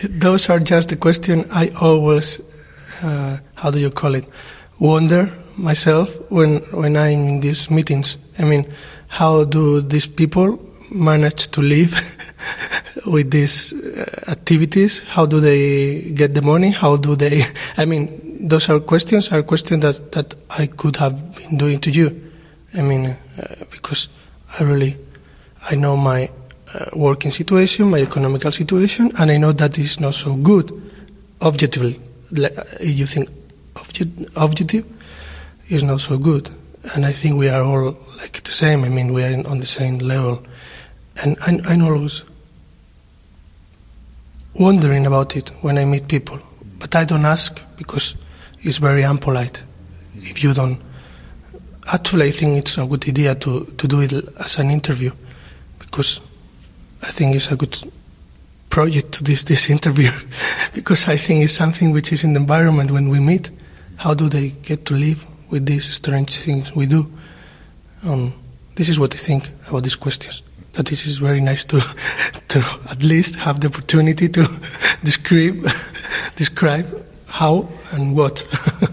Those are just the question I always, how do you call it, wonder myself when I'm in these meetings. I mean, how do these people manage to live with these activities? How do they get the money? How do they... I mean, those are questions that I could have been doing to you. I mean, because I know my working situation, my economical situation, and I know that is not so good, objectively. If you think objective, is not so good. And I think we are all like the same. I mean, we are on the same level. And I'm always wondering about it when I meet people. But I don't ask because it's very impolite if you don't. Actually, I think it's a good idea to do it as an interview, because I think it's a good project to this interview, because I think it's something which is in the environment when we meet. How do they get to live with these strange things we do? This is what I think about these questions. That this is very nice to at least have the opportunity to describe how and what.